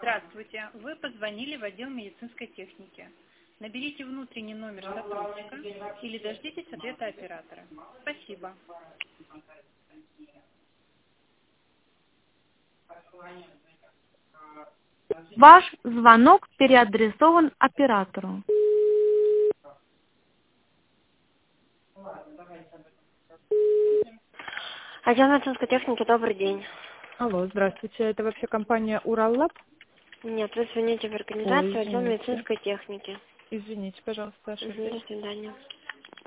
Здравствуйте. Вы позвонили в отдел медицинской техники. Наберите внутренний номер сотрудника или дождитесь ответа оператора. Спасибо. Ваш звонок переадресован оператору. Отдел медицинской техники, добрый день. Алло, здравствуйте. Это вообще компания Ураллаб? Нет, вы звоните в Ой, организацию отдел извините. медицинской техники. Извините, пожалуйста, До ошиблась. свидания.